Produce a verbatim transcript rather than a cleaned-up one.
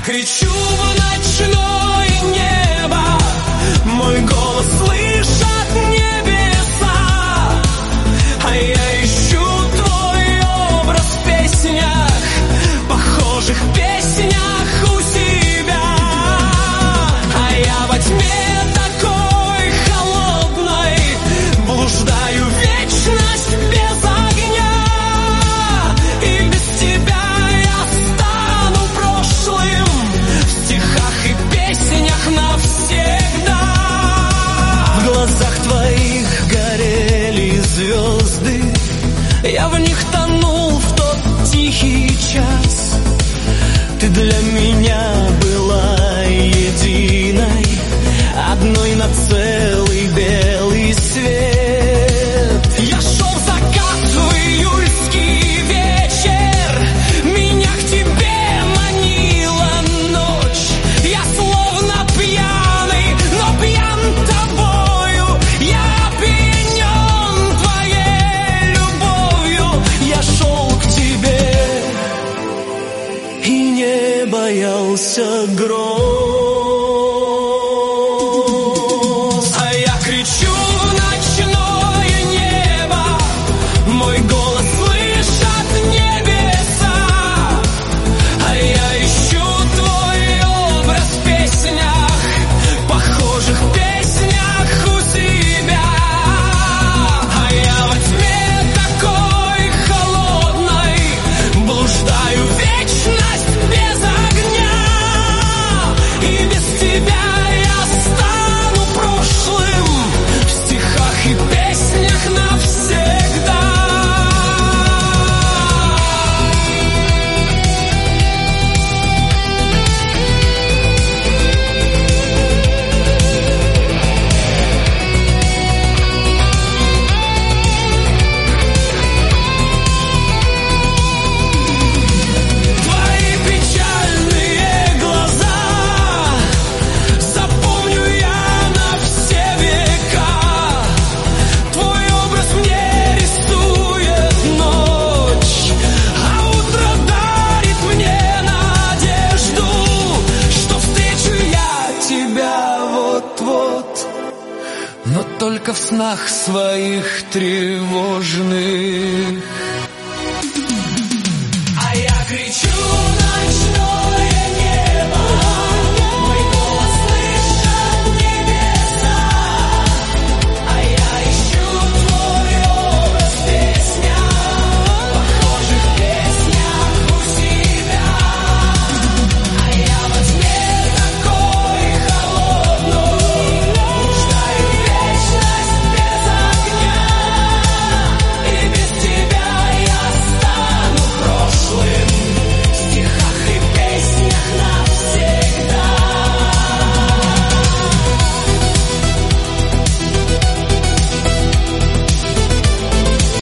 кричу в ночное небо, мой голос слышат небеса, а я ищу твой образ в песнях, похожих песнях у себя. А я во тьме такой холодной блуждаю вечность без огня, и без тебя я стану прошлым в стихах и песнях навсегда. В глазах твоих горели звезды, я в них тонул в тот тихий час. Ты для меня была единой, одной на целый белый свет. Я шел в закат в июльский вечер, меня к тебе манила ночь. Я словно пьяный, но пьян тобою, я опьянен твоей любовью. Я шел к тебе и не боялся гроз. А я кричу в ночное небо, мой голос слышат небеса, а я ищу твой образ в песнях, похожих песнях у себя. А я во тьме такой холодной блуждаю вечность без огня, и без тебя я стану прошлым в стихах и песнях навсегда. Твои печальные глаза запомню я на все века. Твой образ мне рисует ночь, а утро дарит мне надежду, что встречу я тебя вот-вот, но только в снах своих тревожных.